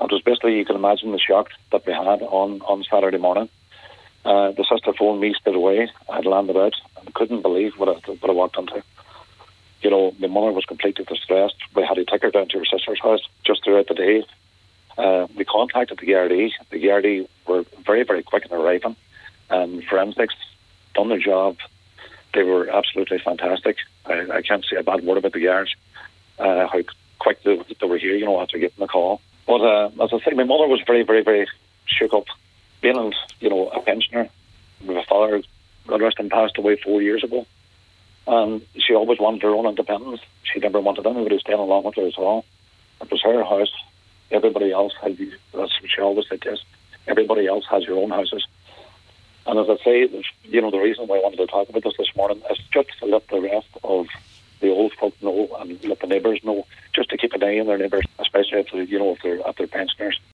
it was basically, you can imagine the shock that we had on Saturday morning. The sister phoned me straight away. I had landed out and couldn't believe what I walked into. You know, my mother was completely distressed. We had to take her down to her sister's house just throughout the day. We contacted the Gardaí. The Gardaí were very, very quick in arriving. Forensics done their job. They were absolutely fantastic. I can't say a bad word about the guards. How quick they were here, you know, after getting the call. But as I say, my mother was very, very, very shook up. Being, you know, a pensioner, my father, God rest him, passed away 4 years ago. And she always wanted her own independence. She never wanted anybody staying along with her at all. It was her house. Everybody else had, that's what she always said to us, everybody else has your own houses. And as I say, you know, the reason why I wanted to talk about this morning is just to let the rest of the old folk know and let the neighbours know, just to keep an eye on their neighbours, especially if they're pensioners.